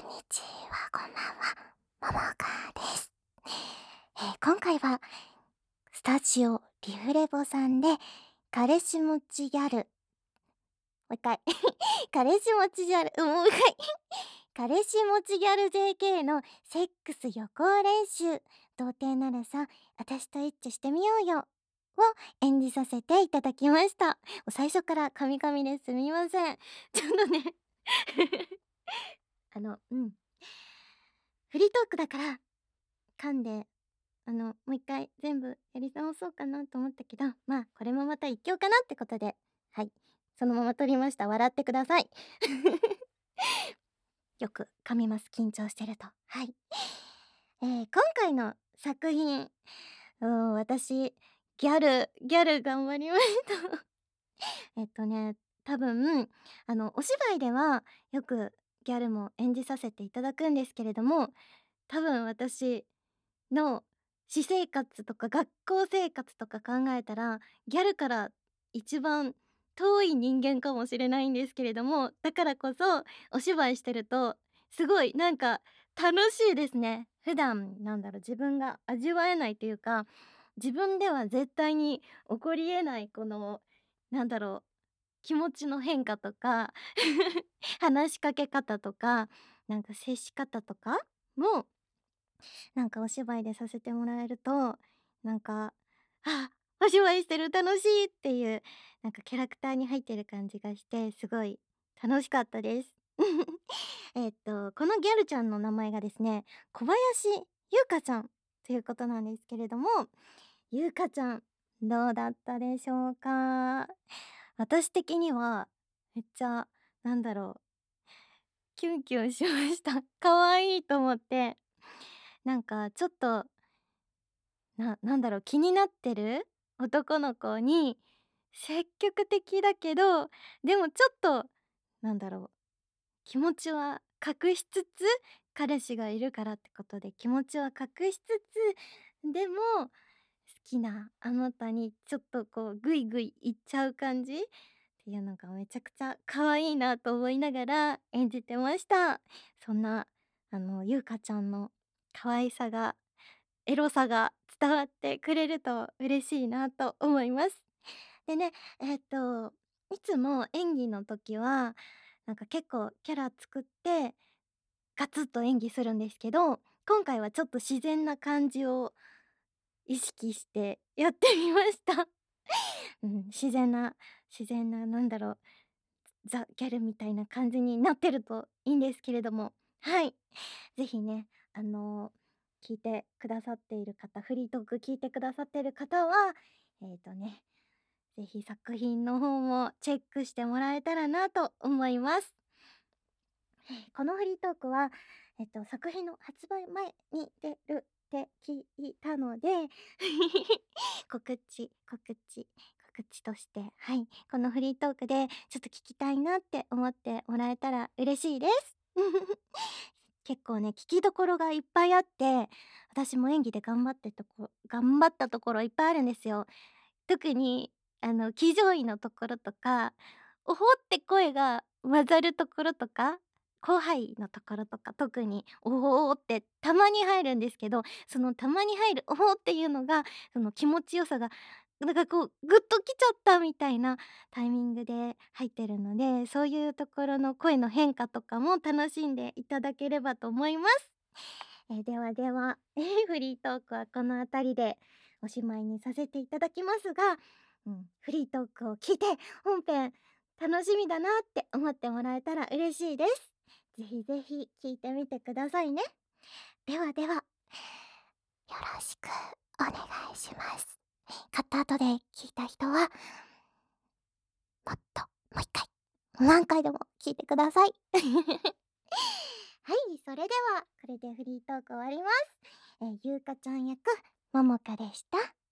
んにちは、こんばんは、ももかです。今回は、スタジオリフレボさんで、彼氏持ちギャル、もう一回、彼氏持ちギャル、もう一回、彼氏持ちギャル JK のセックス予行練習、童貞ならさ、私と一致してみようよ、を演じさせていただきました。最初からカミカミですみません。ちょっとねフリートークだから、噛んで、もう一回全部やり直そうかなと思ったけど、まあ、これもまた一興かなってことで、はい、そのまま撮りました。笑ってください。よく噛みます、緊張してると。はい。今回の作品、私、ギャル頑張りました。多分、お芝居ではよくギャルも演じさせていただくんですけれども、多分私の私生活とか学校生活とか考えたら、ギャルから一番遠い人間かもしれないんですけれども、だからこそお芝居してるとすごいなんか楽しいですね。普段自分が味わえないというか、自分では絶対に起こりえないこのなんだろう、気持ちの変化とか話しかけ方とか、接し方とかもお芝居でさせてもらえると、なんか、あ、お芝居してる楽しいっていう、キャラクターに入ってる感じがして、すごい楽しかったです。このギャルちゃんの名前がですね、小林優香ちゃんということなんですけれども、優香ちゃん、どうだったでしょうか？私的には、めっちゃ、なんだろう、キュンキュンしました。可愛いと思って。ちょっと気になってる男の子に積極的だけど、でもちょっと、なんだろう、気持ちは隠しつつ、彼氏がいるからってことで気持ちは隠しつつ、でも好きなあなたにちょっとこうグイグイいっちゃう感じっていうのがめちゃくちゃ可愛いなと思いながら演じてました。そんなゆうかちゃんの可愛さがエロさが伝わってくれると嬉しいなと思います。でね、いつも演技の時は、結構キャラ作って、ガツッと演技するんですけど、今回はちょっと自然な感じを意識してやってみました。うん、自然なザ・ギャルみたいな感じになってるといいんですけれども、はい。ぜひね、聞いてくださっている方、フリートーク聞いてくださっている方は、ぜひ作品の方もチェックしてもらえたらなと思います。このフリートークは、作品の発売前に出るって聞いたので告知として、はい、このフリートークでちょっと聞きたいなって思ってもらえたら嬉しいです。結構ね、聞きどころがいっぱいあって、私も演技で頑張ったところいっぱいあるんですよ。特に、騎乗位のところとか、おほって声が混ざるところとか、後輩のところとか、特におほってたまに入るんですけど、そのたまに入るおほっていうのが、その気持ちよさが、こう、グッときちゃったみたいなタイミングで入ってるので、そういうところの声の変化とかも楽しんでいただければと思います。ではでは、フリートークはこの辺りでおしまいにさせていただきますが、フリートークを聞いて本編楽しみだなって思ってもらえたら嬉しいです。ぜひぜひ聞いてみてくださいね。ではでは、よろしくお願いします。買った後で聞いた人は、もっともう一回、何回でも聞いてください。はい、それではこれでフリートーク終わります。ゆうかちゃん役、ももかでした。